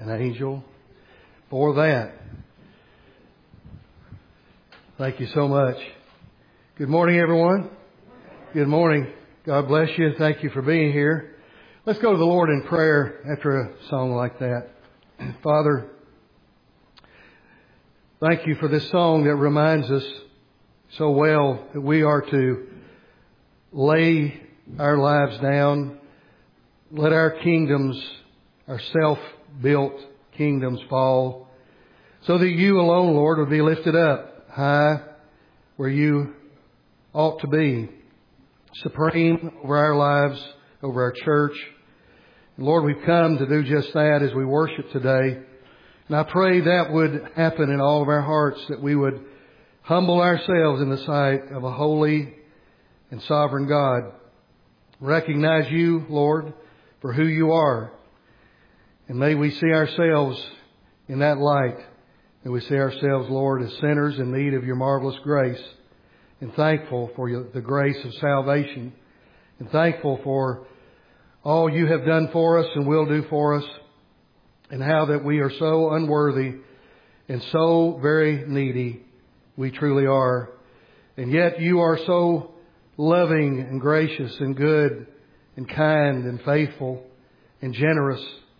an angel for that. Thank you so much. Good morning, everyone. Good morning. God bless you. Thank you for being here. Let's go to the Lord in prayer after a song like that. Father, thank you for this song that reminds us so well that we are to lay our lives down, let our kingdoms, our self-built kingdoms fall, so that you alone, Lord, will be lifted up high where you ought to be, supreme over our lives, over our church. And Lord, we've come to do just that as we worship today. And I pray that would happen in all of our hearts, that we would humble ourselves in the sight of a holy and sovereign God. Recognize you, Lord, for who you are. And may we see ourselves in that light. May we see ourselves, Lord, as sinners in need of your marvelous grace. And thankful for the grace of salvation. And thankful for all you have done for us and will do for us. And how that we are so unworthy and so very needy. We truly are. And yet you are so loving and gracious and good and kind and faithful and generous.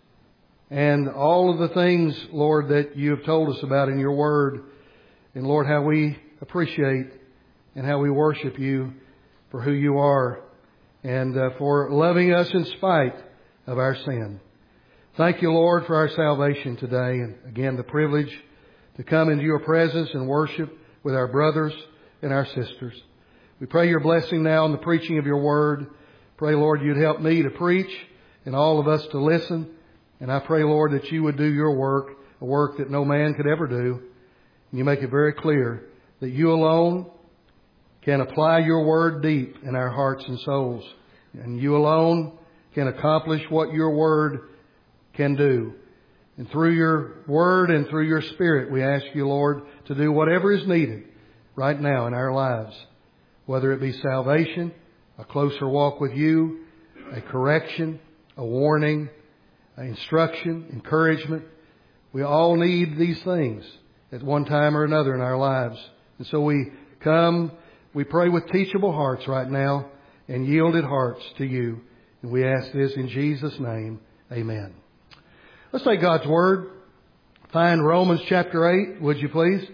And all of the things, Lord, that you have told us about in your word. And Lord, how we appreciate and how we worship you for who you are and for loving us in spite of our sin. Thank you, Lord, for our salvation today. And again, the privilege to come into your presence and worship with our brothers and our sisters. We pray your blessing now on the preaching of your word. Pray, Lord, you'd help me to preach and all of us to listen. And I pray, Lord, that you would do your work, a work that no man could ever do. And you make it very clear that you alone can apply your word deep in our hearts and souls. And you alone can accomplish what your word can do. And through your word and through your spirit, we ask you, Lord, to do whatever is needed right now in our lives. Whether it be salvation, a closer walk with you, a correction, a warning, instruction, encouragement. We all need these things at one time or another in our lives. And so we come, we pray with teachable hearts right now and yielded hearts to you. And we ask this in Jesus' name. Amen. Let's take God's Word. Find Romans chapter 8, would you please?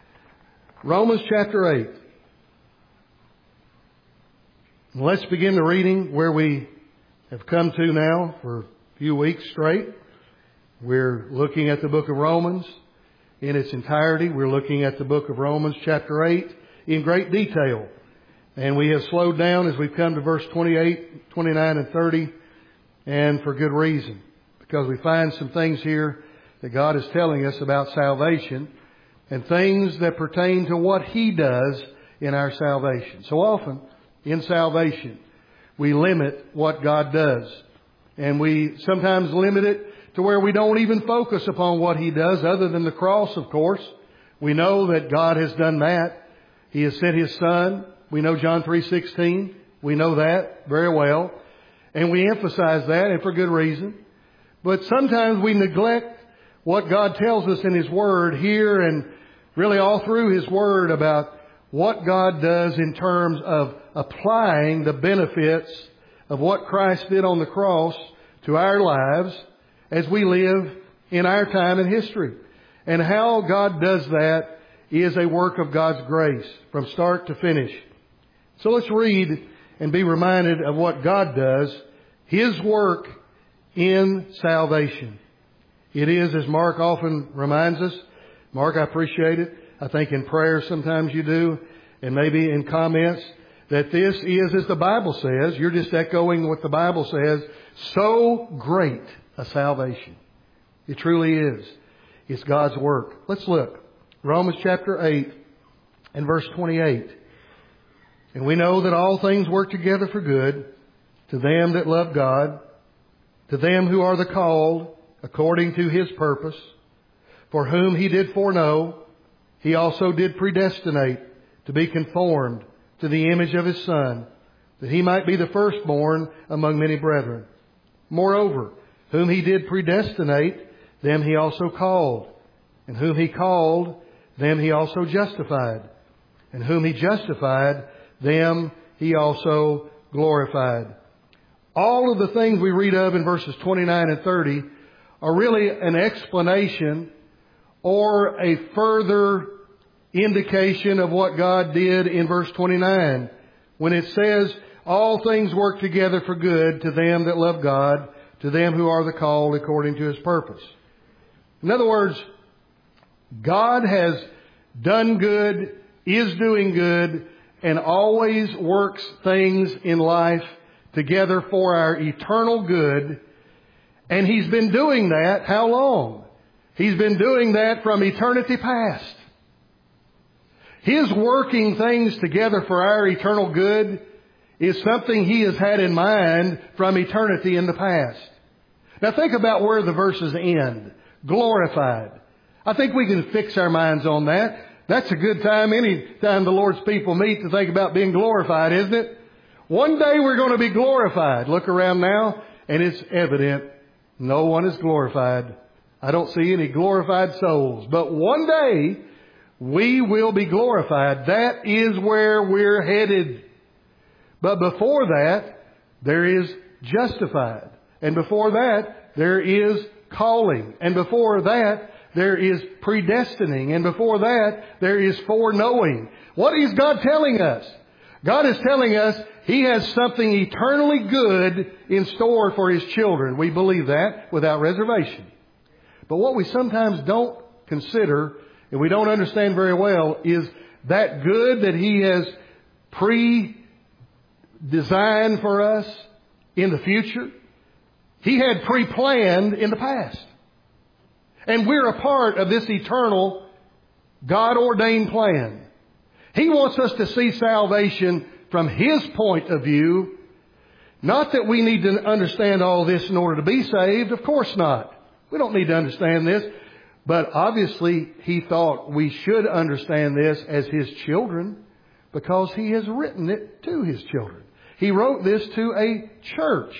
Romans chapter 8. Let's begin the reading where we have come to now for a few weeks straight. We're looking at the book of Romans in its entirety. We're looking at the book of Romans chapter 8 in great detail. And we have slowed down as we've come to verse 28, 29, and 30, and for good reason. Because we find some things here that God is telling us about salvation and things that pertain to what He does in our salvation. So often in salvation, we limit what God does. And we sometimes limit it to where we don't even focus upon what He does other than the cross, of course. We know that God has done that. He has sent His Son. We know John 3:16. We know that very well. And we emphasize that, and for good reason. But sometimes we neglect what God tells us in His Word here and really all through His Word about what God does in terms of applying the benefits of what Christ did on the cross to our lives as we live in our time in history. And how God does that is a work of God's grace from start to finish. So let's read and be reminded of what God does, His work in salvation. It is, as Mark often reminds us, Mark, I appreciate it. I think in prayer sometimes you do, and maybe in comments, that this is, as the Bible says, you're just echoing what the Bible says, so great a salvation. It truly is. It's God's work. Let's look. Romans chapter 8 and verse 28. And we know that all things work together for good to them that love God, to them who are the called according to His purpose, for whom He did foreknow, He also did predestinate to be conformed to the image of His Son, that He might be the firstborn among many brethren. Moreover, whom He did predestinate, them He also called. And whom He called, them He also justified. And whom He justified, them He also glorified. All of the things we read of in verses 29 and 30 are really an explanation or a further indication of what God did in verse 29 when it says, all things work together for good to them that love God, to them who are the called according to His purpose. In other words, God has done good, is doing good, and always works things in life together for our eternal good. And He's been doing that how long? He's been doing that from eternity past. His working things together for our eternal good is something He has had in mind from eternity in the past. Now think about where the verses end. Glorified. I think we can fix our minds on that. That's a good time any time the Lord's people meet to think about being glorified, isn't it? One day we're going to be glorified. Look around now and it's evident no one is glorified. I don't see any glorified souls. But one day we will be glorified. That is where we're headed. But before that, there is justified. And before that, there is calling. And before that, there is predestining. And before that, there is foreknowing. What is God telling us? God is telling us He has something eternally good in store for His children. We believe that without reservation. But what we sometimes don't consider and we don't understand very well is that good that He has pre-designed for us in the future, He had pre-planned in the past. And we're a part of this eternal God-ordained plan. He wants us to see salvation from His point of view. Not that we need to understand all this in order to be saved. Of course not. We don't need to understand this. But obviously He thought we should understand this as His children because He has written it to His children. He wrote this to a church.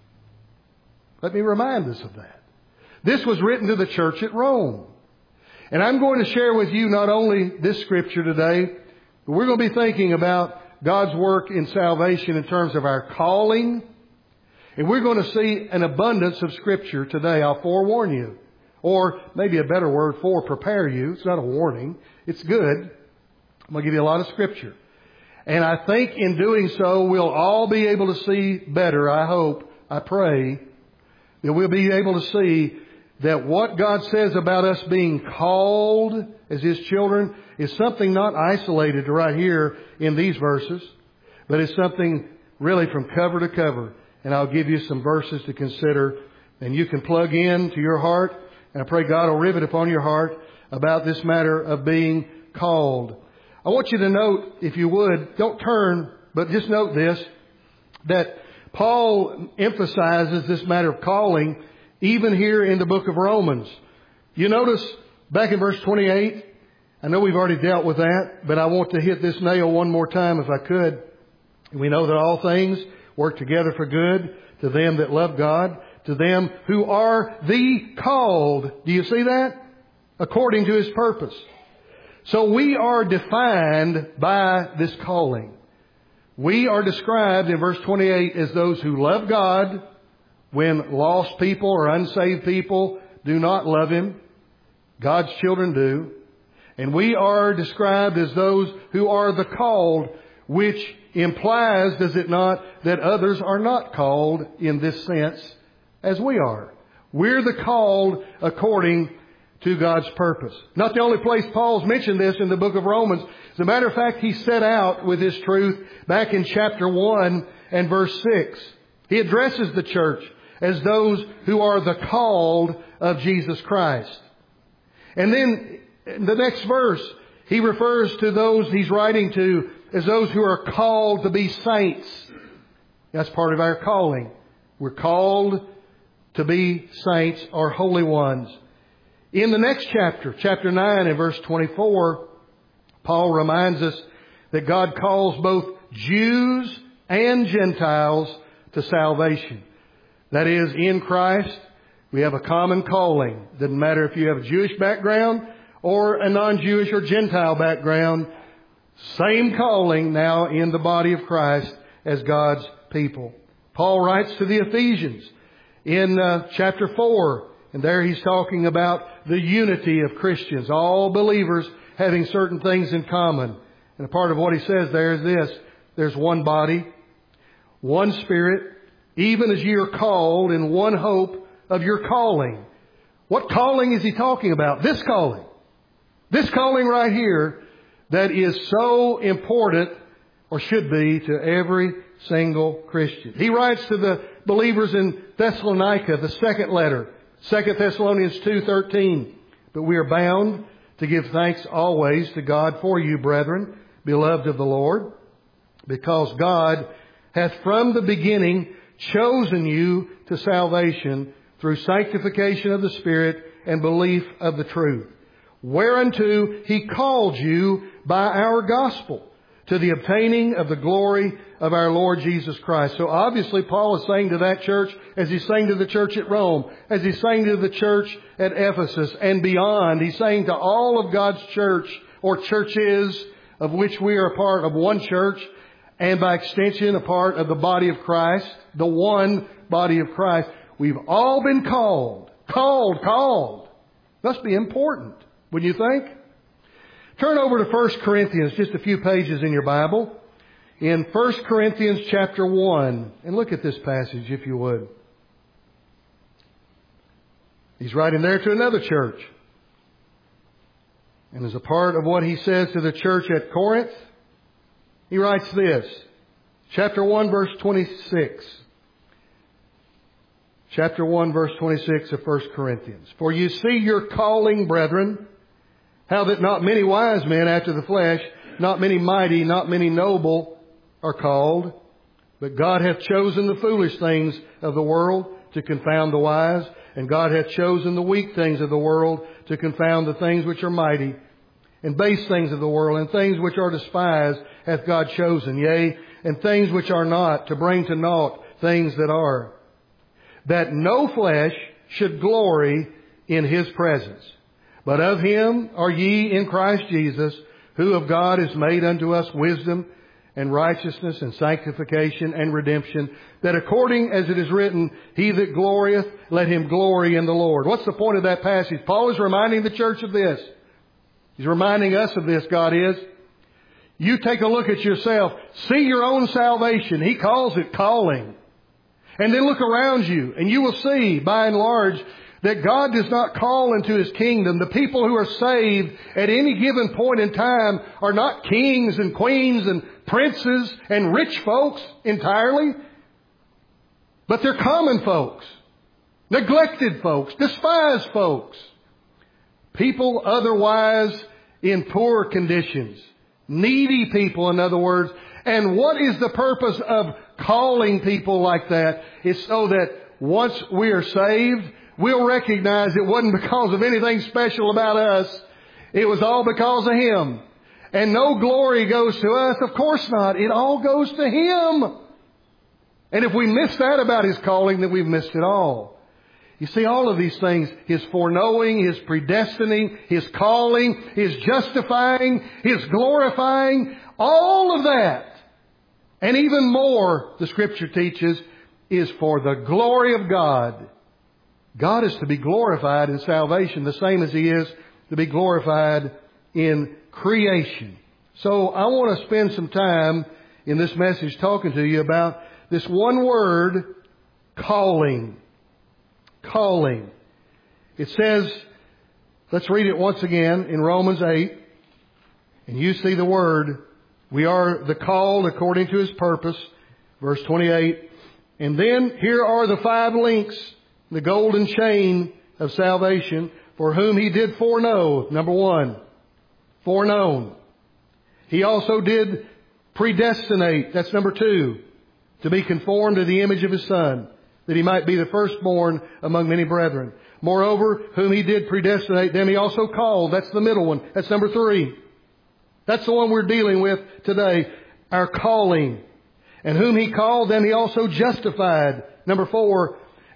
Let me remind us of that. This was written to the church at Rome. And I'm going to share with you not only this scripture today, but we're going to be thinking about God's work in salvation in terms of our calling. And we're going to see an abundance of scripture today. I'll forewarn you. Or maybe a better word, prepare you. It's not a warning. It's good. I'm going to give you a lot of scripture. And I think in doing so, we'll all be able to see better. I hope, I pray, that we'll be able to see that what God says about us being called as His children is something not isolated to right here in these verses, but it's something really from cover to cover. And I'll give you some verses to consider, and you can plug in to your heart. And I pray God will rivet upon your heart about this matter of being called. I want you to note, if you would, don't turn, but just note this, that Paul emphasizes this matter of calling even here in the book of Romans. You notice back in verse 28, I know we've already dealt with that, but I want to hit this nail one more time if I could. We know that all things work together for good to them that love God, to them who are the called. Do you see that? According to His purpose. So we are defined by this calling. We are described in verse 28 as those who love God when lost people or unsaved people do not love Him. God's children do. And we are described as those who are the called, which implies, does it not, that others are not called in this sense as we are. We're the called according to God's purpose. Not the only place Paul's mentioned this in the book of Romans. As a matter of fact, he set out with this truth back in chapter 1 and verse 6. He addresses the church as those who are the called of Jesus Christ. And then in the next verse, he refers to those he's writing to as those who are called to be saints. That's part of our calling. We're called to be saints or holy ones. In the next chapter, chapter 9 and verse 24, Paul reminds us that God calls both Jews and Gentiles to salvation. That is, in Christ, We have a common calling. Doesn't matter if you have a Jewish background or a non-Jewish or Gentile background. Same calling now in the body of Christ as God's people. Paul writes to the Ephesians in chapter 4. And there he's talking about the unity of Christians. All believers having certain things in common. And a part of what he says there is this. There's one body, one Spirit, even as ye are called in one hope of your calling. What calling is he talking about? This calling. This calling right here that is so important, or should be, to every single Christian. He writes to the believers in Thessalonica, the second letter, 2 Thessalonians 2:13. But we are bound to give thanks always to God for you, brethren, beloved of the Lord, because God hath from the beginning chosen you to salvation through sanctification of the Spirit and belief of the truth, whereunto He called you by our gospel, to the obtaining of the glory of our Lord Jesus Christ. So obviously Paul is saying to that church, as he's saying to the church at Rome, as he's saying to the church at Ephesus and beyond, he's saying to all of God's church, or churches, of which we are a part of one church, and by extension a part of the body of Christ, the one body of Christ. We've all been called. Called. Must be important, wouldn't you think? Turn over to 1 Corinthians, just a few pages in your Bible. In 1 Corinthians chapter 1. And look at this passage, if you would. He's writing there to another church. And as a part of what he says to the church at Corinth, he writes this. Chapter 1, verse 26. Chapter 1, verse 26 of 1 Corinthians. For you see your calling, brethren, how that not many wise men after the flesh, not many mighty, not many noble are called, but God hath chosen the foolish things of the world to confound the wise, and God hath chosen the weak things of the world to confound the things which are mighty, and base things of the world, and things which are despised hath God chosen, yea, and things which are not, to bring to naught things that are, that no flesh should glory in His presence. But of Him are ye in Christ Jesus, who of God is made unto us wisdom and righteousness and sanctification and redemption, that according as it is written, He that glorieth, let him glory in the Lord. What's the point of that passage? Paul is reminding the church of this. He's reminding us of this, God is. You take a look at yourself. See your own salvation. He calls it calling. And then look around you, and you will see, by and large, that God does not call into His kingdom. The people who are saved at any given point in time are not kings and queens and princes and rich folks entirely, but they're common folks, neglected folks, despised folks, people otherwise in poor conditions, needy people, in other words. And what is the purpose of calling people like that? It's so that once we are saved, we'll recognize it wasn't because of anything special about us. It was all because of Him. And no glory goes to us. Of course not. It all goes to Him. And if we miss that about His calling, then we've missed it all. You see, all of these things, His foreknowing, His predestining, His calling, His justifying, His glorifying, all of that, and even more, the Scripture teaches, is for the glory of God. God is to be glorified in salvation, the same as He is to be glorified in creation. So I want to spend some time in this message talking to you about this one word, calling. Calling. It says, let's read it once again in Romans 8. And you see the word, we are the called according to His purpose. Verse 28. And then here are the 5 links, the golden chain of salvation, for whom He did foreknow. Number 1, foreknown. He also did predestinate. That's number 2, to be conformed to the image of His Son, that He might be the firstborn among many brethren. Moreover, whom He did predestinate, them He also called. That's the middle one. That's number 3. That's the one we're dealing with today. Our calling. And whom He called, them He also justified. Number 4.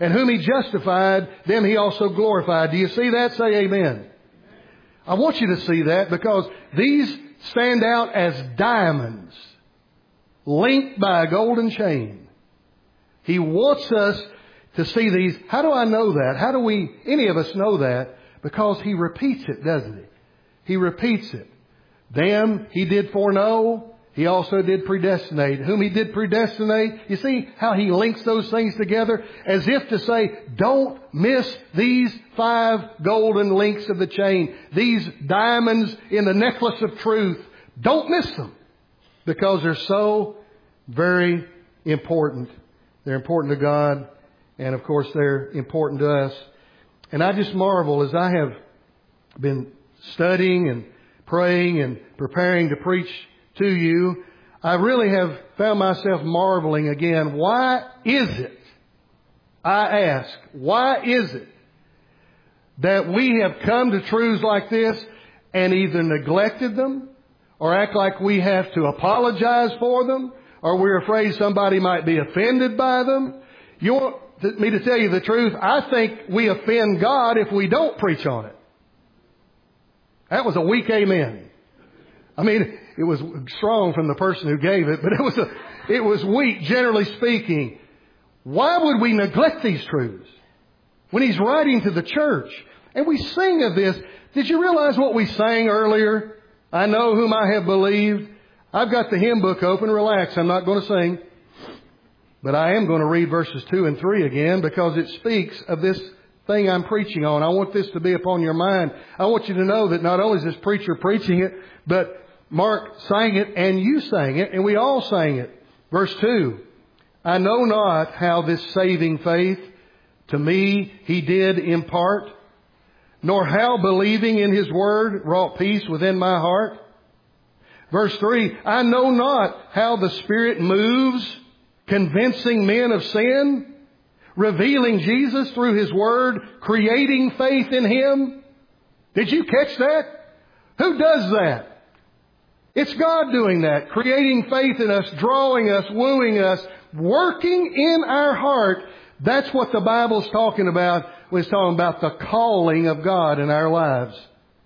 And whom He justified, them He also glorified. Do you see that? Say amen. I want you to see that because these stand out as diamonds linked by a golden chain. He wants us to see these. How do I know that? How do any of us know that? Because He repeats it, doesn't He? He repeats it. Them He did foreknow. He also did predestinate. Whom He did predestinate. You see how He links those things together? As if to say, don't miss these 5 golden links of the chain. These diamonds in the necklace of truth. Don't miss them. Because they're so very important. They're important to God. And of course they're important to us. And I just marvel as I have been studying and praying and preparing to preach to you, I really have found myself marveling again. Why is it, I ask, why is it that we have come to truths like this and either neglected them or act like we have to apologize for them or we're afraid somebody might be offended by them? You want me to tell you the truth? I think we offend God if we don't preach on it. That was a weak amen. I mean, it was strong from the person who gave it, but it was weak, generally speaking. Why would we neglect these truths when He's writing to the church? And we sing of this. Did you realize what we sang earlier? I know whom I have believed. I've got the hymn book open. Relax, I'm not going to sing. But I am going to read verses 2 and 3 again because it speaks of this thing I'm preaching on. I want this to be upon your mind. I want you to know that not only is this preacher preaching it, but Mark sang it and you sang it and we all sang it. Verse 2, I know not how this saving faith to me He did impart, nor how believing in His word wrought peace within my heart. Verse 3, I know not how the Spirit moves, convincing men of sin, revealing Jesus through His word, creating faith in Him. Did you catch that? Who does that? It's God doing that, creating faith in us, drawing us, wooing us, working in our heart. That's what the Bible's talking about when it's talking about the calling of God in our lives.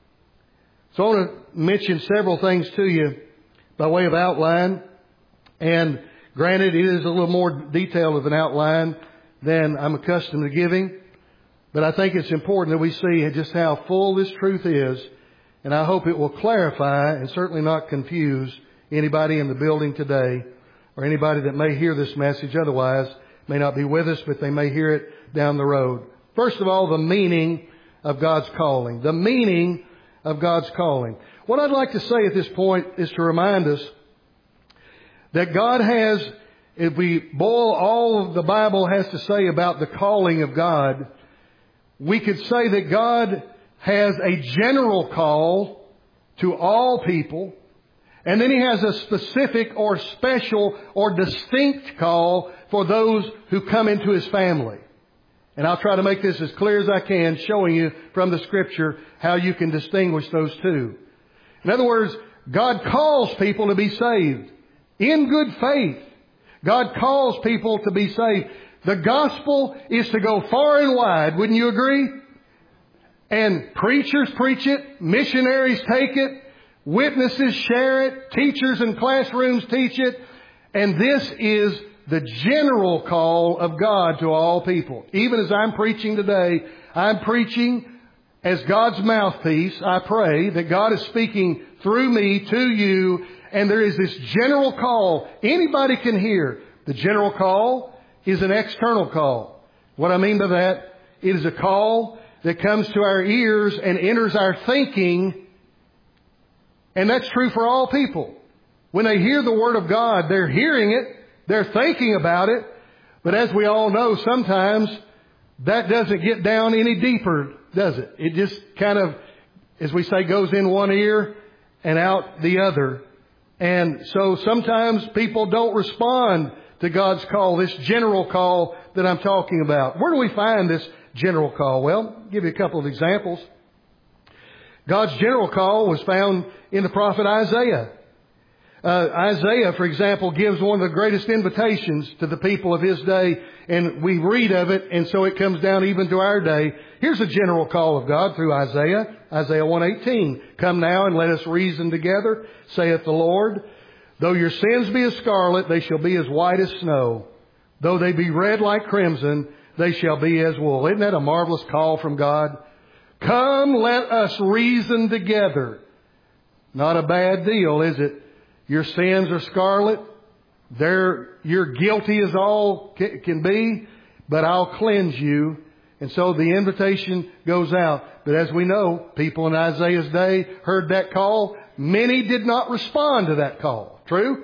So I want to mention several things to you by way of outline. And granted, it is a little more detailed of an outline than I'm accustomed to giving. But I think it's important that we see just how full this truth is. And I hope it will clarify and certainly not confuse anybody in the building today or anybody that may hear this message otherwise, may not be with us, but they may hear it down the road. First of all, the meaning of God's calling. The meaning of God's calling. What I'd like to say at this point is to remind us that God has, if we boil all the Bible has to say about the calling of God, we could say that God has a general call to all people, and then He has a specific or special or distinct call for those who come into His family. And I'll try to make this as clear as I can, showing you from the Scripture how you can distinguish those two. In other words, God calls people to be saved in good faith. God calls people to be saved. The gospel is to go far and wide, wouldn't you agree? And preachers preach it, missionaries take it, witnesses share it, teachers in classrooms teach it, and this is the general call of God to all people. Even as I'm preaching today, I'm preaching as God's mouthpiece. I pray that God is speaking through me to you, and there is this general call. Anybody can hear. The general call is an external call. What I mean by that, it is a call that comes to our ears and enters our thinking. And that's true for all people. When they hear the Word of God, they're hearing it, they're thinking about it. But as we all know, sometimes that doesn't get down any deeper, does it? It just kind of, as we say, goes in one ear and out the other. And so sometimes people don't respond to God's call, this general call that I'm talking about. Where do we find this general call? Well, I'll give you a couple of examples. God's general call was found in the prophet Isaiah. Isaiah, for example, gives one of the greatest invitations to the people of his day, and we read of it, and so it comes down even to our day. Here's a general call of God through Isaiah. Isaiah 1:18. Come now and let us reason together, saith the Lord. Though your sins be as scarlet, they shall be as white as snow. Though they be red like crimson, they shall be as wool. Isn't that a marvelous call from God? Come, let us reason together. Not a bad deal, is it? Your sins are scarlet. You're guilty as all can be, but I'll cleanse you. And so the invitation goes out. But as we know, people in Isaiah's day heard that call. Many did not respond to that call. True?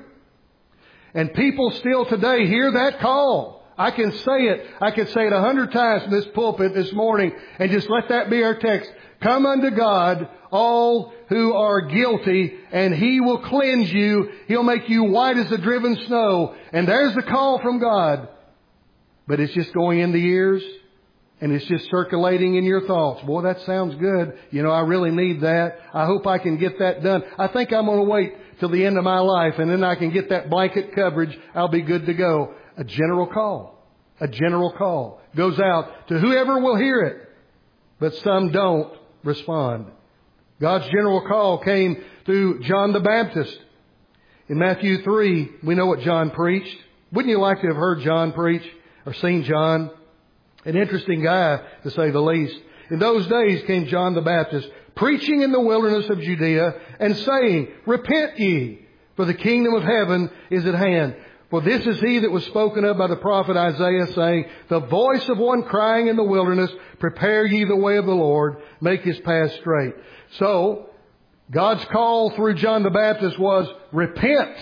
And people still today hear that call. I can say it 100 times in this pulpit this morning, and just let that be our text. Come unto God, all who are guilty, and He will cleanse you. He'll make you white as the driven snow. And there's the call from God. But it's just going in the ears, and it's just circulating in your thoughts. Boy, that sounds good. I really need that. I hope I can get that done. I think I'm going to wait till the end of my life, and then I can get that blanket coverage. I'll be good to go. A general call. A general call goes out to whoever will hear it. But some don't respond. God's general call came through John the Baptist. In Matthew 3, we know what John preached. Wouldn't you like to have heard John preach or seen John? An interesting guy, to say the least. In those days came John the Baptist, preaching in the wilderness of Judea and saying, Repent ye, for the kingdom of heaven is at hand. For this is he that was spoken of by the prophet Isaiah, saying, The voice of one crying in the wilderness, Prepare ye the way of the Lord, make His path straight. So, God's call through John the Baptist was, Repent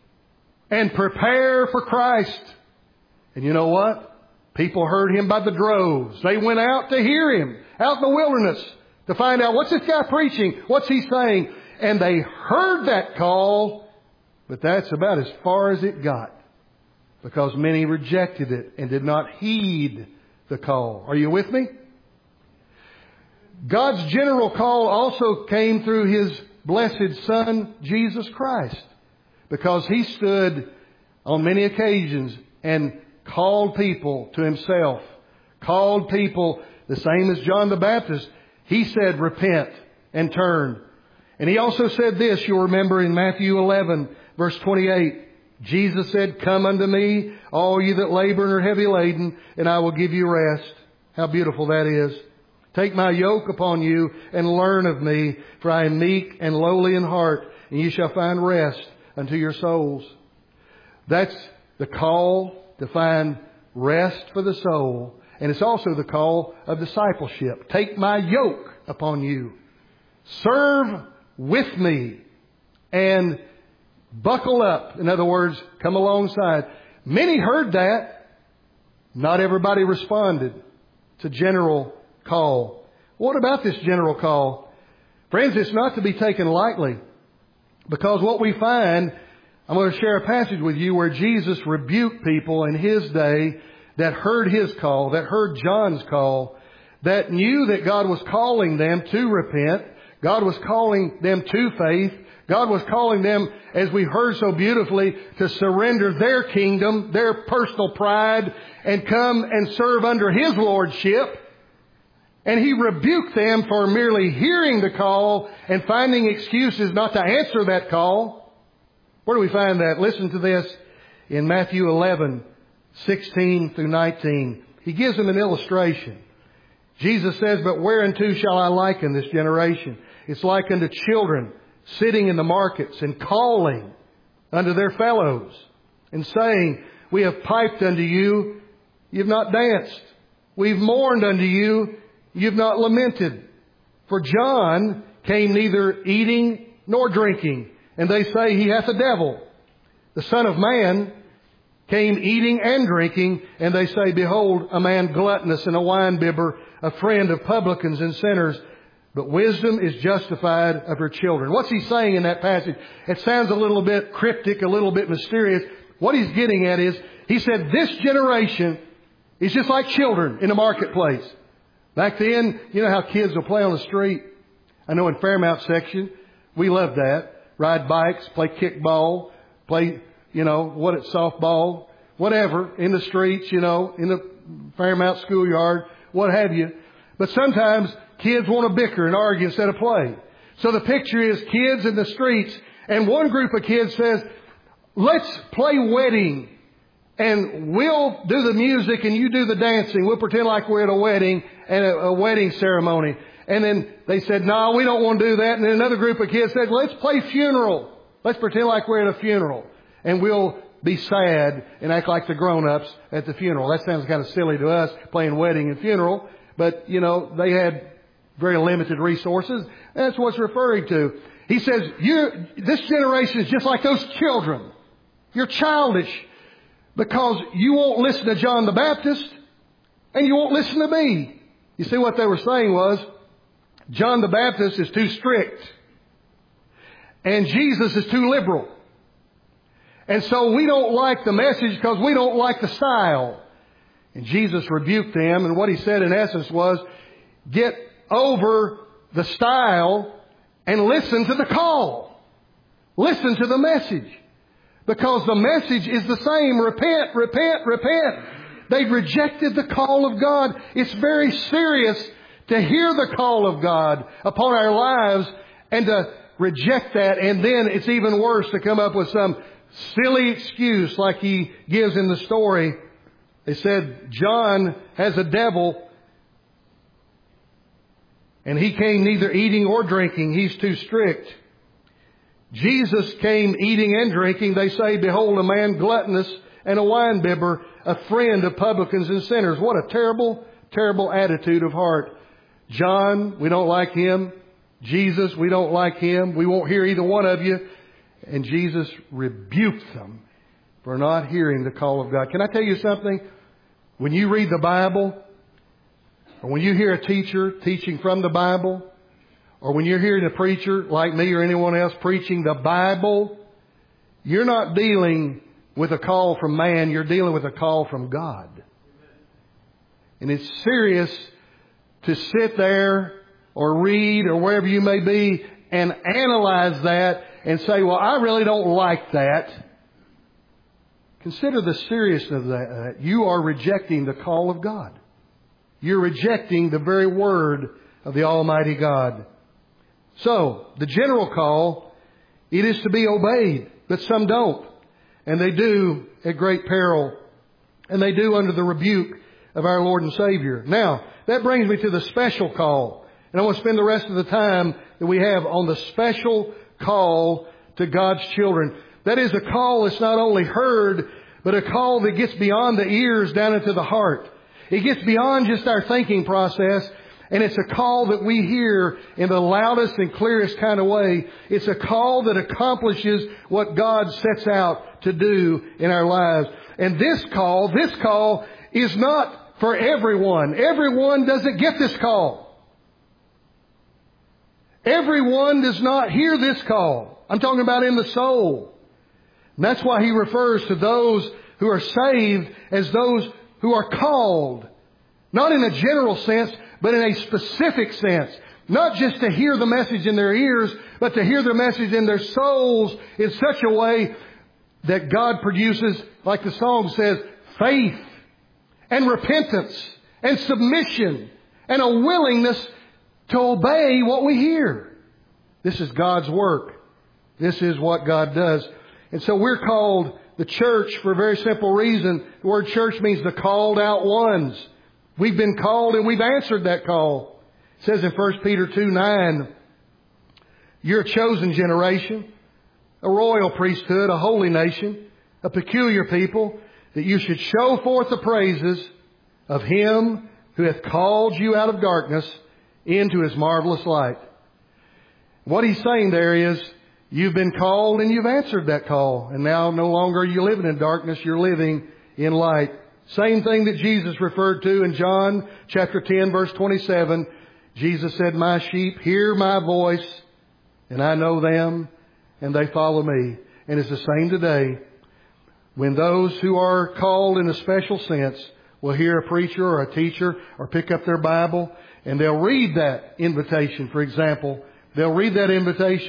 and prepare for Christ. And you know what? People heard Him by the droves. They went out to hear Him, out in the wilderness, to find out, what's this guy preaching? What's he saying? And they heard that call, but that's about as far as it got. Because many rejected it and did not heed the call. Are you with me? God's general call also came through His blessed Son, Jesus Christ. Because He stood on many occasions and called people to Himself. Called people the same as John the Baptist. He said, Repent and turn. And He also said this, you'll remember in Matthew 11, verse 28. Jesus said, Come unto me, all ye that labor and are heavy laden, and I will give you rest. How beautiful that is. Take my yoke upon you and learn of me, for I am meek and lowly in heart, and ye shall find rest unto your souls. That's the call to find rest for the soul. And it's also the call of discipleship. Take my yoke upon you. Serve with me. And buckle up. In other words, come alongside. Many heard that. Not everybody responded. It's a general call. What about this general call? Friends, it's not to be taken lightly. Because what we find, I'm going to share a passage with you where Jesus rebuked people in His day that heard His call, that heard John's call, that knew that God was calling them to repent. God was calling them to faith. God was calling them, as we heard so beautifully, to surrender their kingdom, their personal pride, and come and serve under His lordship. And He rebuked them for merely hearing the call and finding excuses not to answer that call. Where do we find that? Listen to this in Matthew 11, 16 through 19. He gives them an illustration. Jesus says, But whereunto shall I liken this generation? It's like unto children sitting in the markets and calling unto their fellows and saying, We have piped unto you, you've not danced. We've mourned unto you, you've not lamented. For John came neither eating nor drinking, and they say he hath a devil. The Son of Man came eating and drinking, and they say, Behold, a man gluttonous and a winebibber, a friend of publicans and sinners. But wisdom is justified of her children. What's he saying in that passage? It sounds a little bit cryptic, a little bit mysterious. What he's getting at is, he said, this generation is just like children in the marketplace. Back then, you know how kids will play on the street? I know in Fairmount section, we loved that. ride bikes, play kickball, play, softball, whatever, in the streets, in the Fairmount schoolyard, what have you. But sometimes kids want to bicker and argue instead of play. So the picture is kids in the streets, and one group of kids says, let's play wedding, and we'll do the music and you do the dancing. We'll pretend like we're at a wedding and a wedding ceremony. And then they said, no, we don't want to do that. And then another group of kids said, let's play funeral. Let's pretend like we're at a funeral, and we'll be sad and act like the grown-ups at the funeral. That sounds kind of silly to us, playing wedding and funeral. But, they had very limited resources. That's what it's referring to. He says, this generation is just like those children. You're childish because you won't listen to John the Baptist and you won't listen to me. You see, what they were saying was, John the Baptist is too strict and Jesus is too liberal. And so we don't like the message because we don't like the style. And Jesus rebuked them, and what He said in essence was, get over the style and listen to the call. Listen to the message. Because the message is the same. Repent, repent, repent. They rejected the call of God. It's very serious to hear the call of God upon our lives and to reject that. And then it's even worse to come up with some silly excuse like he gives in the story. They said, John has a devil and he came neither eating or drinking. He's too strict. Jesus came eating and drinking. They say, behold, a man gluttonous and a winebibber, a friend of publicans and sinners. What a terrible, terrible attitude of heart. John, we don't like him. Jesus, we don't like him. We won't hear either one of you. And Jesus rebuked them for not hearing the call of God. Can I tell you something? When you read the Bible, or when you hear a teacher teaching from the Bible, or when you're hearing a preacher like me or anyone else preaching the Bible, you're not dealing with a call from man. You're dealing with a call from God. And it's serious to sit there or read or wherever you may be and analyze that and say, well, I really don't like that. Consider the seriousness of that. You are rejecting the call of God. You're rejecting the very word of the Almighty God. So, the general call, it is to be obeyed, but some don't. And they do at great peril. And they do under the rebuke of our Lord and Savior. Now, that brings me to the special call. And I want to spend the rest of the time that we have on the special call to God's children. That is a call that's not only heard, but a call that gets beyond the ears down into the heart. It gets beyond just our thinking process. And it's a call that we hear in the loudest and clearest kind of way. It's a call that accomplishes what God sets out to do in our lives. And this call is not for everyone. Everyone doesn't get this call. Everyone does not hear this call. I'm talking about in the soul. And that's why he refers to those who are saved as those who are called. Not in a general sense, but in a specific sense. Not just to hear the message in their ears, but to hear the message in their souls in such a way that God produces, like the song says, faith and repentance and submission and a willingness to obey what we hear. This is God's work. This is what God does. And so we're called the church for a very simple reason. The word church means the called out ones. We've been called and we've answered that call. It says in 1 Peter 2:9, you're a chosen generation, a royal priesthood, a holy nation, a peculiar people, that you should show forth the praises of Him who hath called you out of darkness into His marvelous light. What he's saying there is, you've been called and you've answered that call. And now no longer are you living in darkness, you're living in light. Same thing that Jesus referred to in John chapter 10 verse 27. Jesus said, my sheep hear my voice and I know them and they follow me. And it's the same today. When those who are called in a special sense will hear a preacher or a teacher or pick up their Bible and they'll read that invitation, for example. They'll read that invitation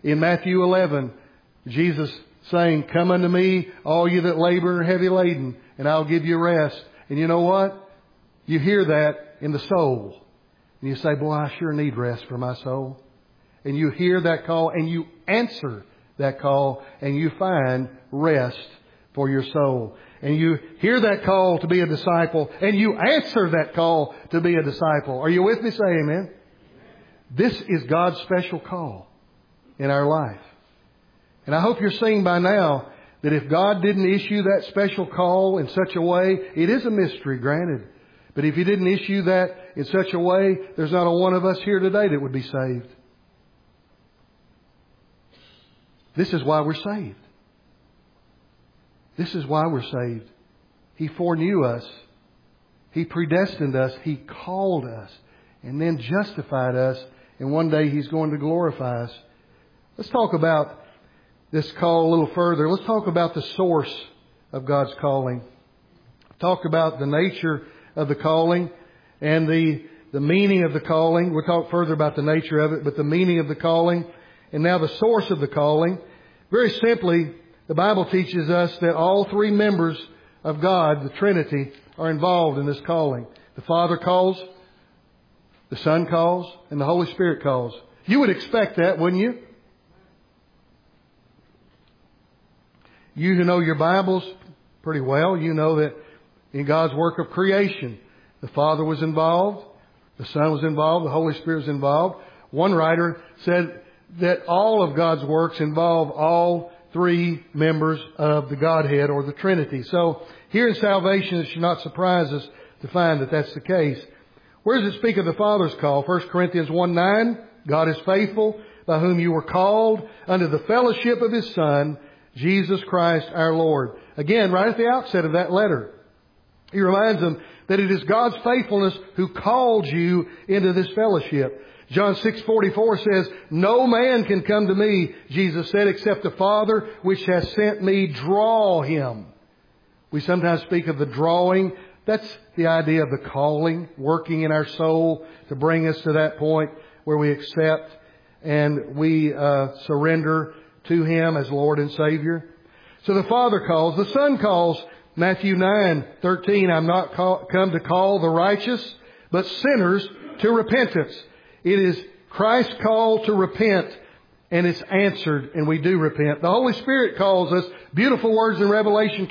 In Matthew 11, Jesus saying, "Come unto me, all you that labor and are heavy laden, and I'll give you rest." And you know what? You hear that in the soul. And you say, "Boy, I sure need rest for my soul." And you hear that call and you answer that call and you find rest for your soul. And you hear that call to be a disciple and you answer that call to be a disciple. Are you with me? Say amen. This is God's special call in our life. And I hope you're seeing by now that if God didn't issue that special call in such a way, it is a mystery, granted. But if He didn't issue that in such a way, there's not a one of us here today that would be saved. This is why we're saved. This is why we're saved. He foreknew us. He predestined us. He called us and then justified us. And one day He's going to glorify us. Let's talk about this call a little further. Let's talk about the source of God's calling. Talk about the nature of the calling and the meaning of the calling. We'll talk further about the nature of it, but the meaning of the calling. And now the source of the calling. Very simply, the Bible teaches us that all three members of God, the Trinity, are involved in this calling. The Father calls, the Son calls, and the Holy Spirit calls. You would expect that, wouldn't you? You who know your Bibles pretty well, you know that in God's work of creation, the Father was involved, the Son was involved, the Holy Spirit was involved. One writer said that all of God's works involve all three members of the Godhead or the Trinity. So here in salvation, it should not surprise us to find that that's the case. Where does it speak of the Father's call? 1 Corinthians 1:9, God is faithful, by whom you were called unto the fellowship of His Son, Jesus Christ our Lord. Again, right at the outset of that letter, He reminds them that it is God's faithfulness who called you into this fellowship. John 6:44 says, "No man can come to me," Jesus said, "except the Father which has sent me draw him." We sometimes speak of the drawing. That's the idea of the calling, working in our soul to bring us to that point where we accept and we surrender to Him as Lord and Savior. So the Father calls. The Son calls. Matthew 9:13, "I'm not come to call the righteous, but sinners to repentance." It is Christ's call to repent, and it's answered, and we do repent. The Holy Spirit calls us. Beautiful words in Revelation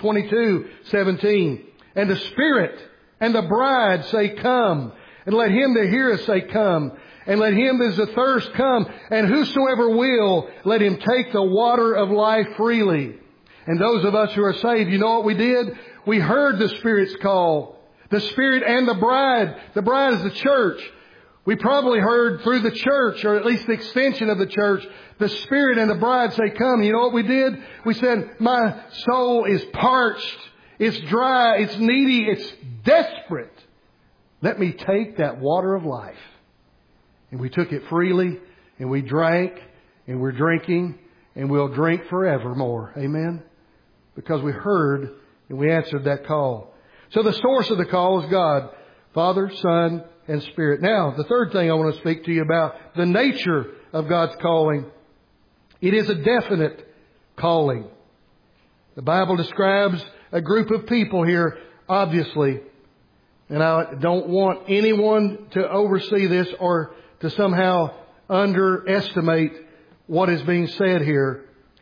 22:17. "And the Spirit and the bride say, Come. And let him that heareth say, Come. And let him that is athirst come. And whosoever will, let him take the water of life freely." And those of us who are saved, you know what we did? We heard the Spirit's call. The Spirit and the bride. The bride is the church. We probably heard through the church, or at least the extension of the church, the Spirit and the bride say, "Come." You know what we did? We said, "My soul is parched. It's dry. It's needy. It's desperate. Let me take that water of life." And we took it freely, and we drank, and we're drinking, and we'll drink forevermore. Amen? Because we heard and we answered that call. So the source of the call is God, Father, Son, and Spirit. Now, the third thing I want to speak to you about, the nature of God's calling. It is a definite calling. The Bible describes a group of people here, obviously. And I don't want anyone to oversee this or to somehow underestimate what is being said here.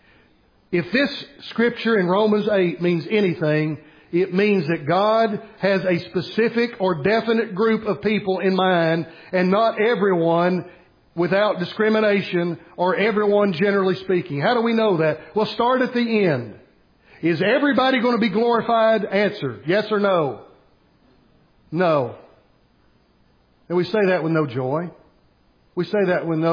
If this scripture in Romans 8 means anything, it means that God has a specific or definite group of people in mind, and not everyone without discrimination or everyone generally speaking. How do we know that? Well, start at the end. Is everybody going to be glorified? Answer, yes or no? No. And we say that with no joy. We say that with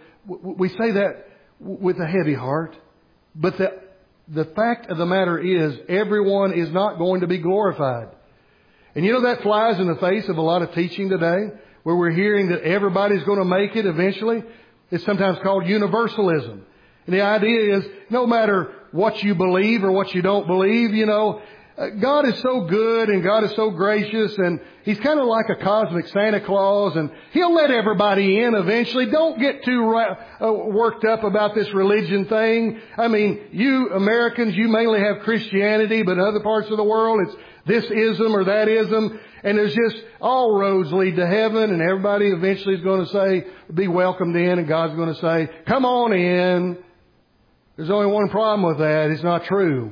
with a heavy heart. But the fact of the matter is, everyone is not going to be glorified. And you know, that flies in the face of a lot of teaching today, where we're hearing that everybody's going to make it eventually. It's sometimes called universalism. And the idea is, no matter what you believe or what you don't believe, God is so good and God is so gracious, and He's kind of like a cosmic Santa Claus, and He'll let everybody in eventually. Don't get too worked up about this religion thing. I mean, you Americans, you mainly have Christianity, but in other parts of the world it's this ism or that ism, and there's just all roads lead to heaven, and everybody eventually is going to say, be welcomed in, and God's going to say, come on in. There's only one problem with that. It's not true.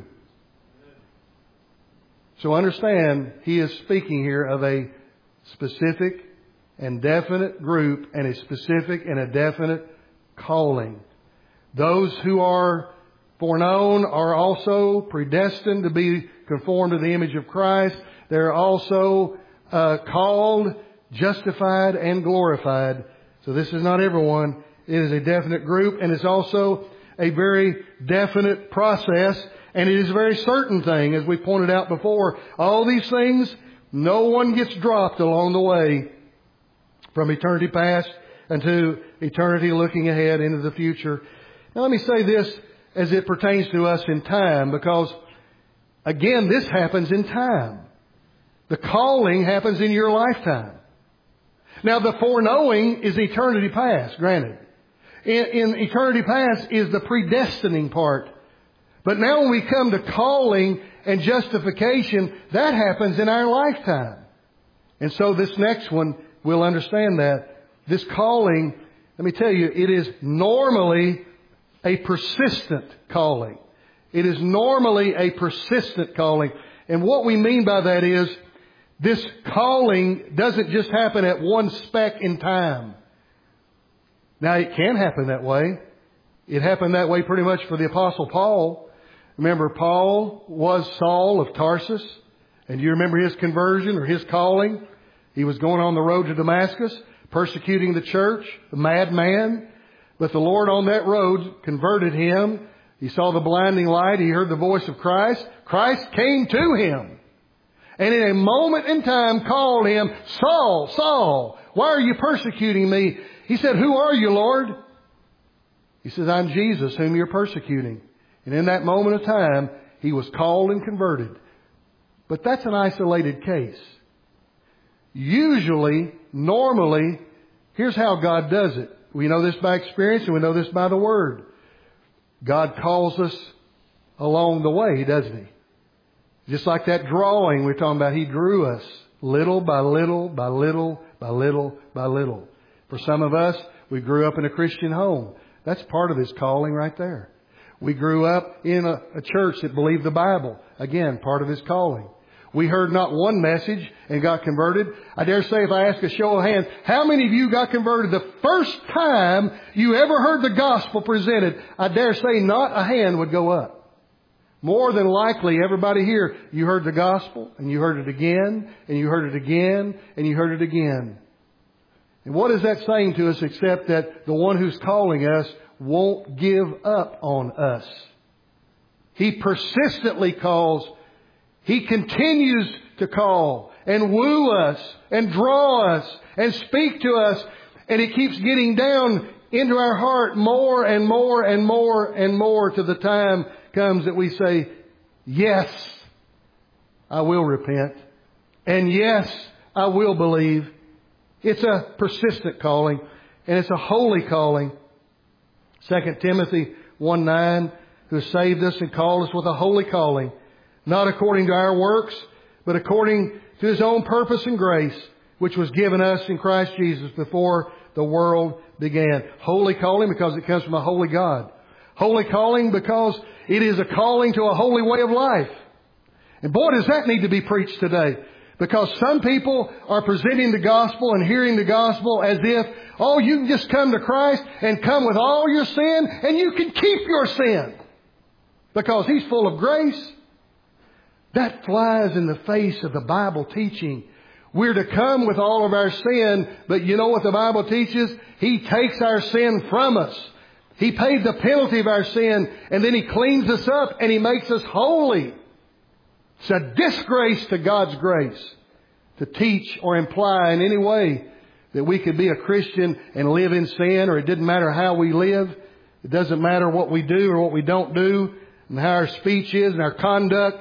So understand, He is speaking here of a specific and definite group and a specific and a definite calling. Those who are foreknown are also predestined to be conformed to the image of Christ. They're also called, justified, and glorified. So this is not everyone. It is a definite group, and it's also a very definite process. And it is a very certain thing, as we pointed out before. All these things, no one gets dropped along the way from eternity past into eternity looking ahead into the future. Now let me say this as it pertains to us in time, because again, this happens in time. The calling happens in your lifetime. Now the foreknowing is eternity past, granted. In eternity past is the predestining part. But now when we come to calling and justification, that happens in our lifetime. And so this next one, we'll understand that. This calling, let me tell you, it is normally a persistent calling. It is normally a persistent calling. And what we mean by that is, this calling doesn't just happen at one speck in time. Now it can happen that way. It happened that way pretty much for the Apostle Paul. Remember, Paul was Saul of Tarsus. And do you remember his conversion or his calling? He was going on the road to Damascus, persecuting the church, a madman. But the Lord on that road converted him. He saw the blinding light. He heard the voice of Christ. Christ came to him. And in a moment in time called him, Saul, Saul, why are you persecuting me? He said, who are you, Lord? He says, I'm Jesus whom you're persecuting. And in that moment of time, he was called and converted. But that's an isolated case. Usually, normally, here's how God does it. We know this by experience and we know this by the Word. God calls us along the way, doesn't He? Just like that drawing we're talking about. He drew us little by little, by little, by little, by little. For some of us, we grew up in a Christian home. That's part of His calling right there. We grew up in a church that believed the Bible. Again, part of His calling. We heard not one message and got converted. I dare say if I ask a show of hands, how many of you got converted the first time you ever heard the gospel presented? I dare say not a hand would go up. More than likely, everybody here, you heard the gospel, and you heard it again, and you heard it again, and you heard it again. And what is that saying to us except that the one who's calling us won't give up on us? He persistently calls. He continues to call and woo us and draw us and speak to us. And He keeps getting down into our heart more and more and more and more to the time comes that we say, yes, I will repent. And yes, I will believe. It's a persistent calling, and it's a holy calling. 2 Timothy 1:9, who saved us and called us with a holy calling, not according to our works, but according to His own purpose and grace, which was given us in Christ Jesus before the world began. Holy calling because it comes from a holy God. Holy calling because it is a calling to a holy way of life. And boy, does that need to be preached today. Because some people are presenting the gospel and hearing the gospel as if, oh, you can just come to Christ and come with all your sin and you can keep your sin. Because He's full of grace. That flies in the face of the Bible teaching. We're to come with all of our sin, but you know what the Bible teaches? He takes our sin from us. He paid the penalty of our sin, and then He cleans us up and He makes us holy. It's a disgrace to God's grace to teach or imply in any way that we could be a Christian and live in sin, or it didn't matter how we live. It doesn't matter what we do or what we don't do, and how our speech is and our conduct.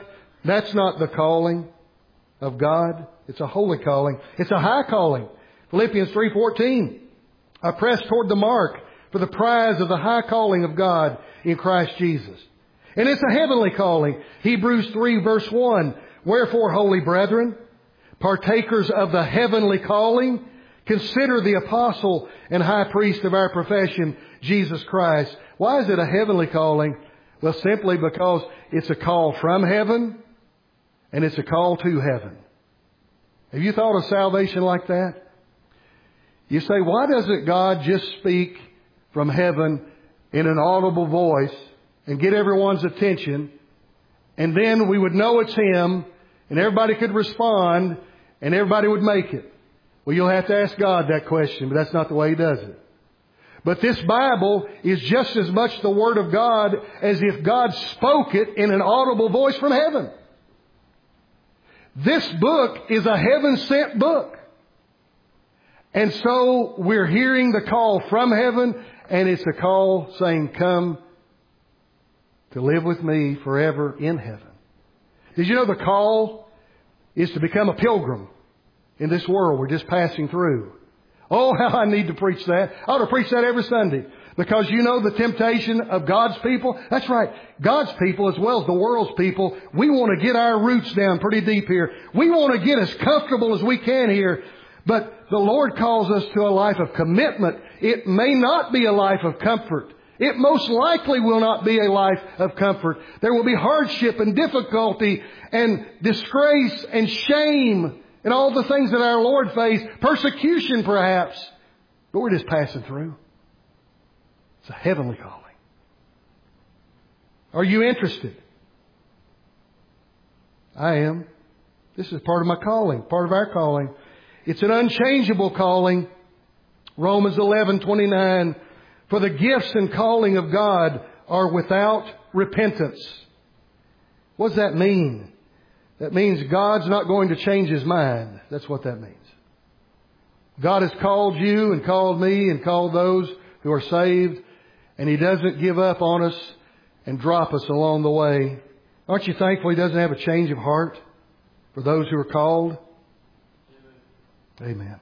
That's not the calling of God. It's a holy calling. It's a high calling. Philippians 3:14. I press toward the mark for the prize of the high calling of God in Christ Jesus. And it's a heavenly calling. Hebrews 3 verse 1. Wherefore, holy brethren, partakers of the heavenly calling, consider the apostle and high priest of our profession, Jesus Christ. Why is it a heavenly calling? Well, simply because it's a call from heaven and it's a call to heaven. Have you thought of salvation like that? You say, why doesn't God just speak from heaven in an audible voice and get everyone's attention, and then we would know it's Him and everybody could respond and everybody would make it? Well, you'll have to ask God that question, but that's not the way He does it. But this Bible is just as much the Word of God as if God spoke it in an audible voice from heaven. This book is a heaven-sent book. And so we're hearing the call from heaven, and it's a call saying, come to live with me forever in heaven. Did you know the call is to become a pilgrim in this world we're just passing through? Oh, how I need to preach that. I ought to preach that every Sunday. Because you know the temptation of God's people? That's right. God's people as well as the world's people, we want to get our roots down pretty deep here. We want to get as comfortable as we can here. But the Lord calls us to a life of commitment. It may not be a life of comfort. It most likely will not be a life of comfort. There will be hardship and difficulty and disgrace and shame and all the things that our Lord faced. Persecution perhaps. But we're just passing through. It's a heavenly calling. Are you interested? I am. This is part of my calling, part of our calling. It's an unchangeable calling. Romans 11:29. For the gifts and calling of God are without repentance. What does that mean? That means God's not going to change His mind. That's what that means. God has called you and called me and called those who are saved. And He doesn't give up on us and drop us along the way. Aren't you thankful He doesn't have a change of heart for those who are called? Amen.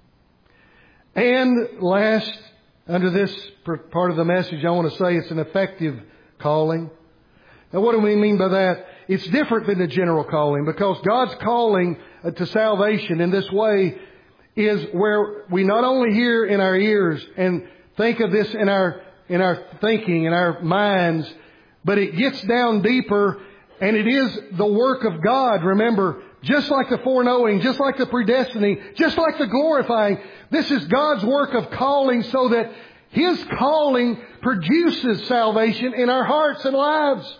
And last, under this part of the message, I want to say it's an effective calling. Now, what do we mean by that? It's different than the general calling, because God's calling to salvation in this way is where we not only hear in our ears and think of this in our thinking, in our minds, but it gets down deeper, and it is the work of God. Remember, just like the foreknowing, just like the predestining, just like the glorifying, this is God's work of calling so that His calling produces salvation in our hearts and lives.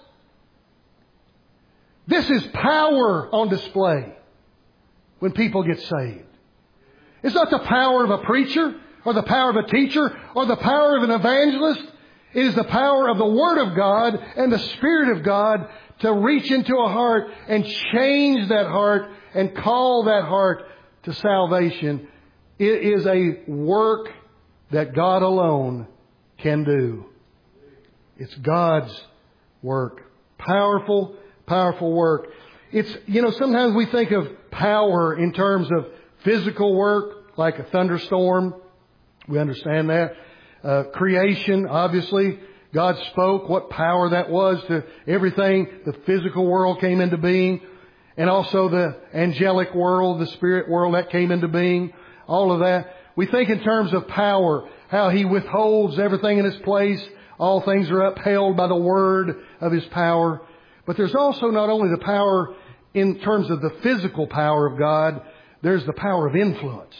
This is power on display when people get saved. It's not the power of a preacher or the power of a teacher or the power of an evangelist. It is the power of the Word of God and the Spirit of God to reach into a heart and change that heart and call that heart to salvation. It is a work that God alone can do. It's God's work. Powerful, powerful work. It's, sometimes we think of power in terms of physical work, like a thunderstorm. We understand that. Creation, obviously. God spoke what power that was to everything. The physical world came into being. And also the angelic world, the spirit world, that came into being. All of that. We think in terms of power, how He withholds everything in its place. All things are upheld by the word of His power. But there's also not only the power in terms of the physical power of God, there's the power of influence.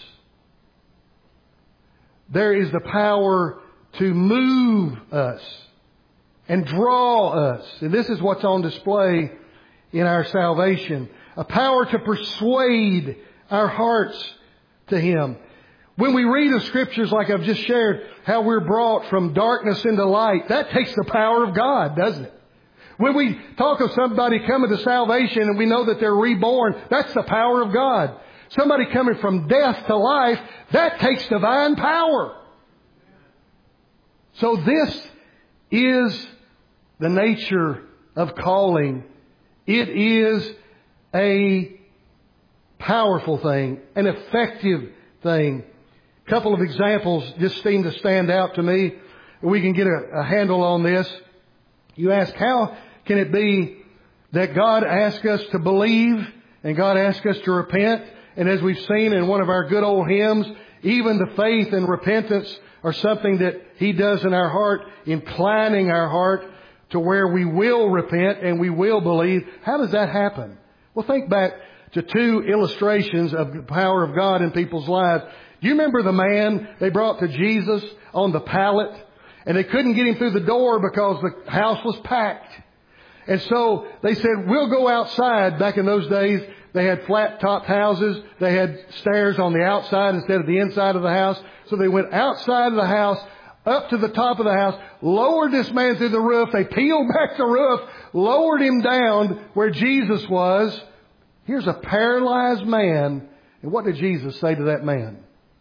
There is the power to move us and draw us. And this is what's on display in our salvation. A power to persuade our hearts to Him. When we read the Scriptures like I've just shared, how we're brought from darkness into light, that takes the power of God, doesn't it? When we talk of somebody coming to salvation and we know that they're reborn, that's the power of God. Somebody coming from death to life, that takes divine power. So this is the nature of calling It is a powerful thing, an effective thing. A couple of examples just seem to stand out to me. We can get a handle on this. You ask, how can it be that God asks us to believe and God asks us to repent? And as we've seen in one of our good old hymns, even the faith and repentance are something that He does in our heart, inclining our heart to where we will repent and we will believe. How does that happen? Well, think back to two illustrations of the power of God in people's lives. Do you remember the man they brought to Jesus on the pallet? And they couldn't get him through the door because the house was packed. And so they said, we'll go outside. Back in those days, they had flat-topped houses. They had stairs on the outside instead of the inside of the house. So they went outside of the house, up to the top of the house, lowered this man through the roof. They peeled back the roof, lowered him down where Jesus was. Here's a paralyzed man. And what did Jesus say to that man?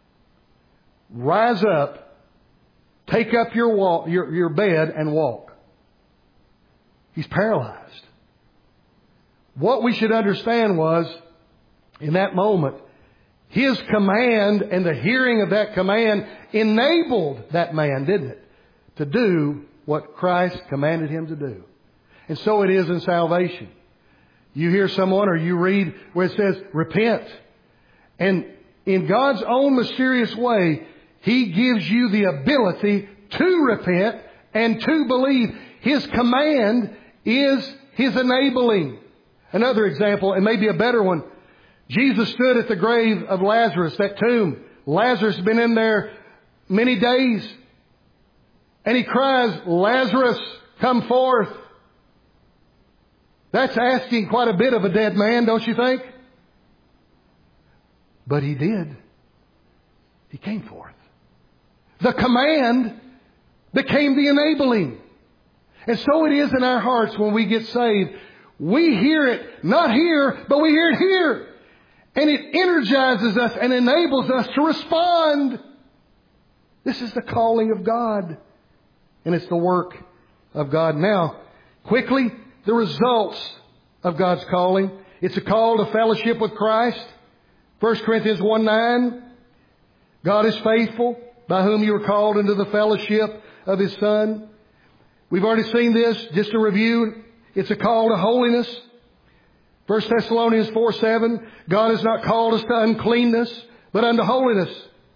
Rise up, take up your bed and walk. He's paralyzed. What we should understand was, in that moment, His command and the hearing of that command enabled that man, didn't it, to do what Christ commanded him to do. And so it is in salvation. You hear someone or you read where it says, repent. And in God's own mysterious way, He gives you the ability to repent and to believe. His command is His enabling. Another example, and maybe a better one. Jesus stood at the grave of Lazarus, that tomb. Lazarus has been in there many days. And He cries, Lazarus, come forth. That's asking quite a bit of a dead man, don't you think? But He did. He came forth. The command became the enabling. And so it is in our hearts when we get saved. We hear it, not here, but we hear it here. And it energizes us and enables us to respond. This is the calling of God. And it's the work of God. Now, quickly, the results of God's calling. It's a call to fellowship with Christ. 1 Corinthians 1:9. God is faithful, by whom you are called into the fellowship of His Son. We've already seen this. Just to review, it's a call to holiness. 1 Thessalonians 4:7. God has not called us to uncleanness, but unto holiness.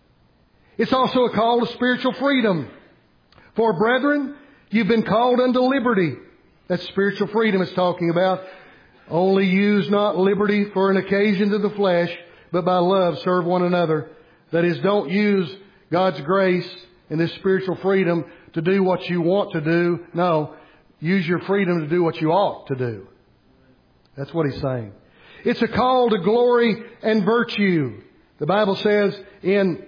It's also a call to spiritual freedom. For brethren, you've been called unto liberty. That's spiritual freedom it's talking about. Only use not liberty for an occasion to the flesh, but by love serve one another. That is, don't use God's grace and this spiritual freedom to do what you want to do. No, use your freedom to do what you ought to do. That's what He's saying. It's a call to glory and virtue. The Bible says in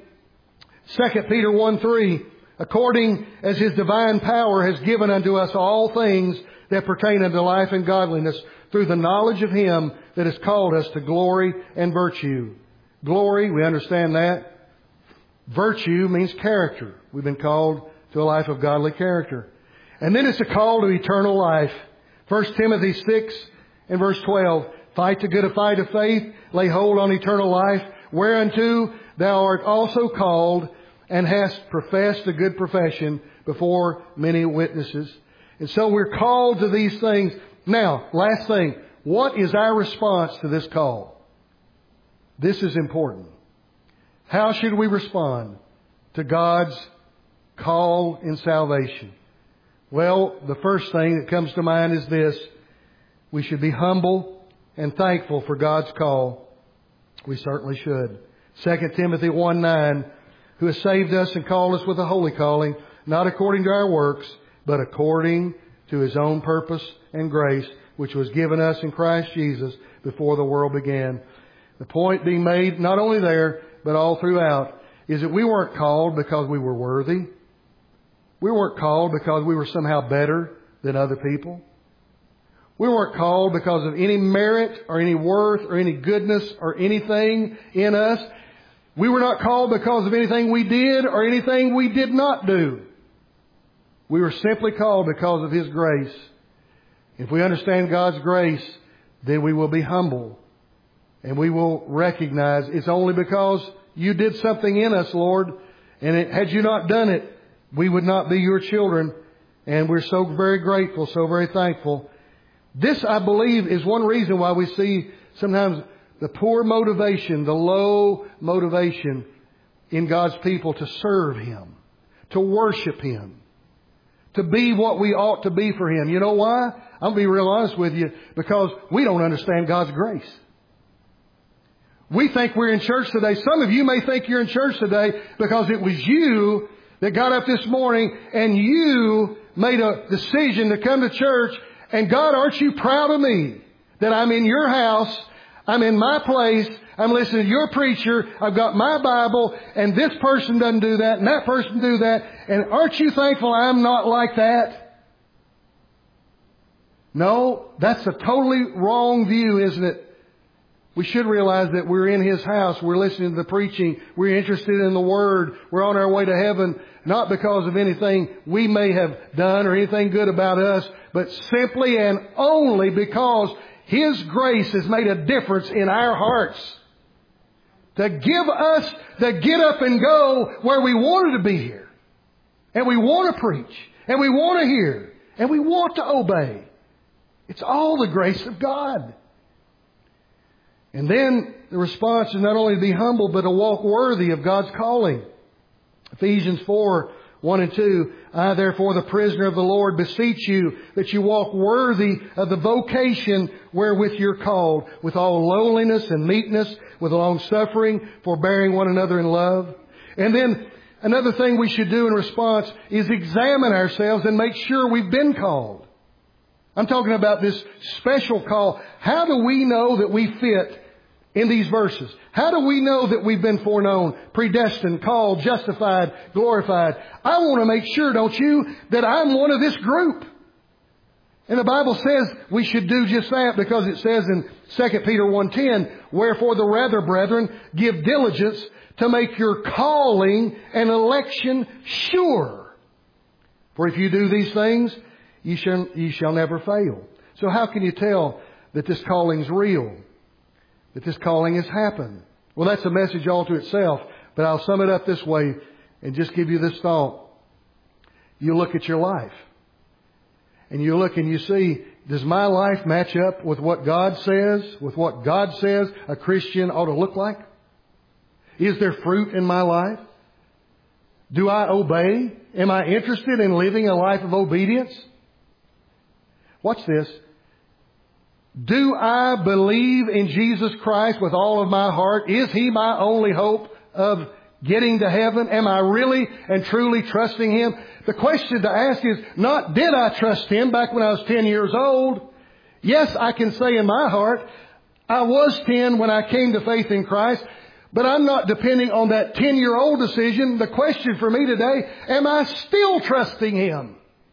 2 Peter 1:3, according as His divine power has given unto us all things that pertain unto life and godliness, through the knowledge of Him that has called us to glory and virtue. Glory, we understand that. Virtue means character. We've been called to a life of godly character. And then it's a call to eternal life. 1 Timothy 6 and verse 12. Fight the good fight of faith. Lay hold on eternal life, whereunto thou art also called, and hast professed a good profession before many witnesses. And so we're called to these things. Now, last thing. What is our response to this call? This is important. How should we respond to God's call in salvation? Well, the first thing that comes to mind is this. We should be humble and thankful for God's call. We certainly should. 2 Timothy 1:9, who has saved us and called us with a holy calling, not according to our works, but according to His own purpose and grace, which was given us in Christ Jesus before the world began. The point being made, not only there, but all throughout, is that we weren't called because we were worthy. We weren't called because we were somehow better than other people. We weren't called because of any merit or any worth or any goodness or anything in us. We were not called because of anything we did or anything we did not do. We were simply called because of His grace. If we understand God's grace then we will be humble. And we will recognize it's only because you did something in us, Lord. And had you not done it, we would not be your children. And we're so very grateful, so very thankful. This, I believe, is one reason why we see sometimes the poor motivation, the low motivation in God's people to serve Him, to worship Him, to be what we ought to be for Him. You know why? I'm going to be real honest with you. Because we don't understand God's grace. We think we're in church today. Some of you may think you're in church today because it was you that got up this morning and you made a decision to come to church. And God, aren't you proud of me that I'm in your house, I'm in my place, I'm listening to your preacher, I've got my Bible, and this person doesn't do that, and that person do that, and aren't you thankful I'm not like that? No, that's a totally wrong view, isn't it? We should realize that we're in His house. We're listening to the preaching. We're interested in the Word. We're on our way to heaven, not because of anything we may have done or anything good about us, but simply and only because His grace has made a difference in our hearts. To give us the get up and go where we wanted to be here. And we want to preach. And we want to hear. And we want to obey. It's all the grace of God. And then the response is not only to be humble, but to walk worthy of God's calling. Ephesians 4, 1 and 2. I, therefore, the prisoner of the Lord, beseech you that you walk worthy of the vocation wherewith you're called, with all lowliness and meekness, with long suffering, forbearing one another in love. And then another thing we should do in response is examine ourselves and make sure we've been called. I'm talking about this special call. How do we know that we fit in these verses? How do we know that we've been foreknown, predestined, called, justified, glorified? I want to make sure, don't you, that I'm one of this group. And the Bible says we should do just that because it says in 2 Peter 1:10, wherefore the rather, brethren, give diligence to make your calling and election sure. For if you do these things, ye shall never fail. So how can you tell that this calling's real? That this calling has happened? Well, that's a message all to itself. But I'll sum it up this way and just give you this thought. You look at your life. And you look and you see, does my life match up with what God says? With what God says a Christian ought to look like? Is there fruit in my life? Do I obey? Am I interested in living a life of obedience? Watch this. Do I believe in Jesus Christ with all of my heart? Is He my only hope of getting to heaven? Am I really and truly trusting Him? The question to ask is not, did I trust Him back when I was 10 years old? Yes, I can say in my heart, I was 10 when I came to faith in Christ, but I'm not depending on that 10-year-old decision. The question for me today, am I still trusting Him?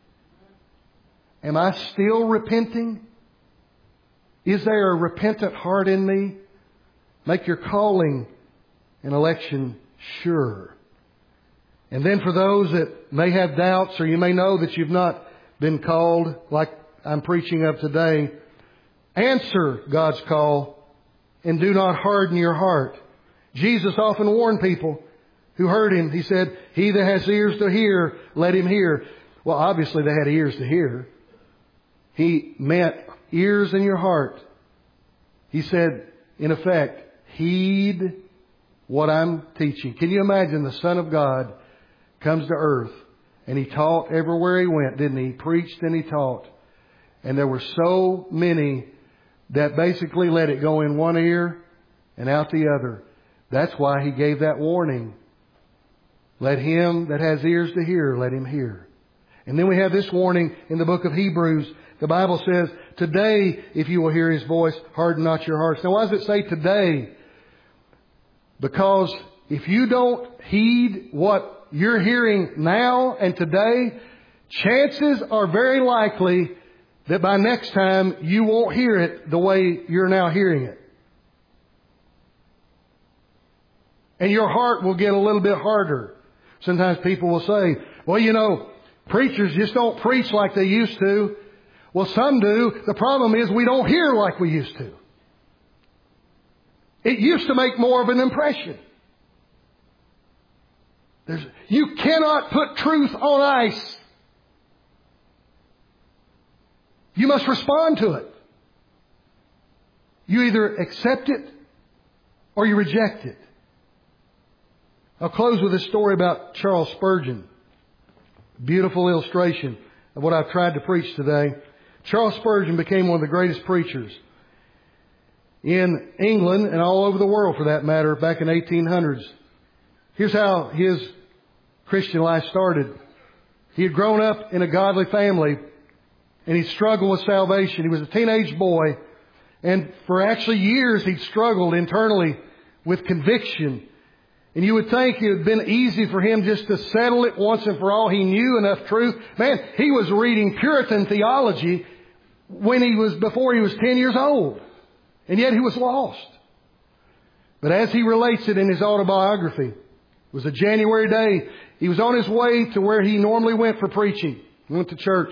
Am I still repenting? Is there a repentant heart in me? Make your calling and election sure. And then for those that may have doubts, or you may know that you've not been called like I'm preaching of today, answer God's call and do not harden your heart. Jesus often warned people who heard Him. He said, he that has ears to hear, let him hear. Well, obviously they had ears to hear. He meant ears in your heart. He said, in effect, heed what I'm teaching. Can you imagine the Son of God comes to earth and He taught everywhere He went, didn't He? He preached and He taught. And there were so many that basically let it go in one ear and out the other. That's why He gave that warning. Let him that has ears to hear, let him hear. And then we have this warning in the book of Hebrews. The Bible says, today, if you will hear His voice, harden not your hearts. Now, why does it say today? Because if you don't heed what you're hearing now and today, chances are very likely that by next time you won't hear it the way you're now hearing it. And your heart will get a little bit harder. Sometimes people will say, well, you know, preachers just don't preach like they used to. Well, some do. The problem is we don't hear like we used to. It used to make more of an impression. You cannot put truth on ice. You must respond to it. You either accept it or you reject it. I'll close with a story about Charles Spurgeon. Beautiful illustration of what I've tried to preach today. Charles Spurgeon became one of the greatest preachers in England and all over the world, for that matter, back in 1800s. Here's how his Christian life started. He had grown up in a godly family, and he struggled with salvation. He was a teenage boy, and for actually years he'd struggled internally with conviction. And you would think it would have been easy for him just to settle it once and for all. He knew enough truth. Man, he was reading Puritan theology before he was 10 years old. And yet he was lost. But as he relates it in his autobiography, it was a January day. He was on his way to where he normally went for preaching. He went to church.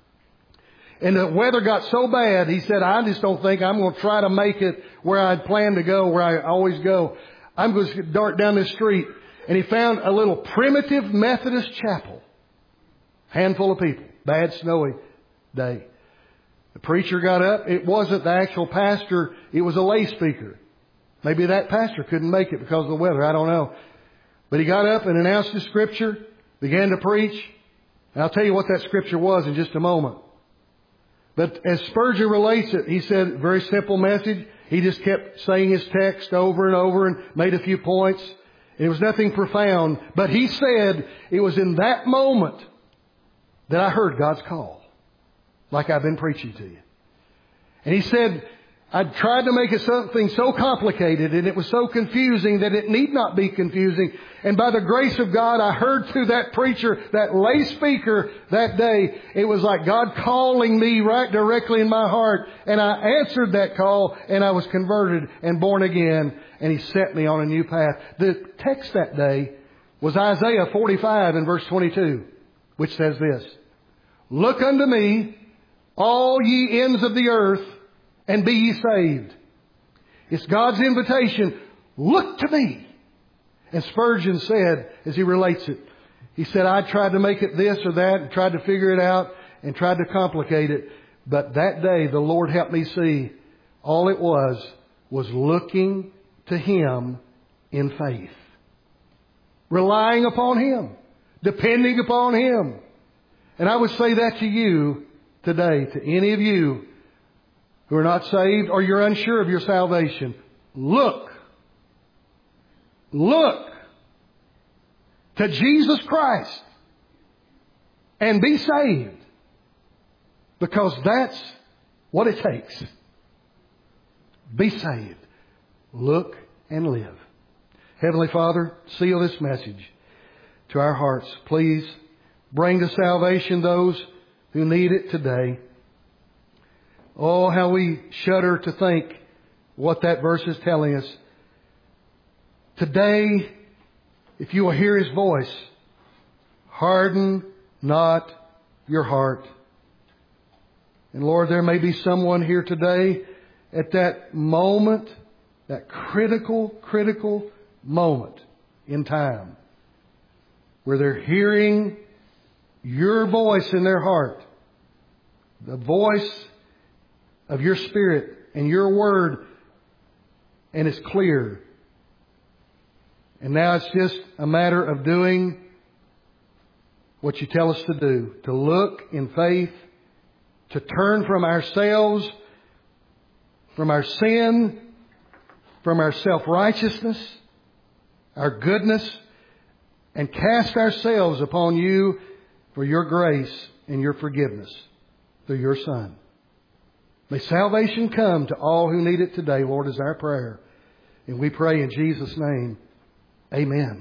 And the weather got so bad, he said, I just don't think I'm going to try to make it where I'd planned to go, where I always go. I'm going to dart down this street. And he found a little primitive Methodist chapel. Handful of people. Bad snowy day. The preacher got up. It wasn't the actual pastor. It was a lay speaker. Maybe that pastor couldn't make it because of the weather. I don't know. But he got up and announced the Scripture. Began to preach. And I'll tell you what that Scripture was in just a moment. But as Spurgeon relates it, he said, very simple message. He just kept saying his text over and over and made a few points. And it was nothing profound. But he said, it was in that moment that I heard God's call. Like I've been preaching to you. And he said, I'd tried to make it something so complicated and it was so confusing that it need not be confusing. And by the grace of God, I heard through that preacher, that lay speaker that day, it was like God calling me right directly in my heart. And I answered that call and I was converted and born again. And He set me on a new path. The text that day was Isaiah 45 and verse 22, which says this, Look unto me, all ye ends of the earth, and be ye saved. It's God's invitation. Look to me. And Spurgeon said, as he relates it, he said, I tried to make it this or that and tried to figure it out and tried to complicate it. But that day the Lord helped me see all it was looking to Him in faith. Relying upon Him. Depending upon Him. And I would say that to you today, to any of you who are not saved or you're unsure of your salvation. Look to Jesus Christ and be saved. Because that's what it takes. Be saved. Look and live. Heavenly Father, seal this message to our hearts. Please bring to salvation those who need it today. Oh, how we shudder to think what that verse is telling us. Today, if you will hear His voice, harden not your heart. And Lord, there may be someone here today at that moment, that critical moment in time, where they're hearing your voice in their heart, the voice of your Spirit and your Word, and it's clear. And now it's just a matter of doing what you tell us to do, to look in faith, to turn from ourselves, from our sin, from our self-righteousness, our goodness, and cast ourselves upon you for your grace and your forgiveness through your Son. May salvation come to all who need it today, Lord, is our prayer. And we pray in Jesus' name, amen.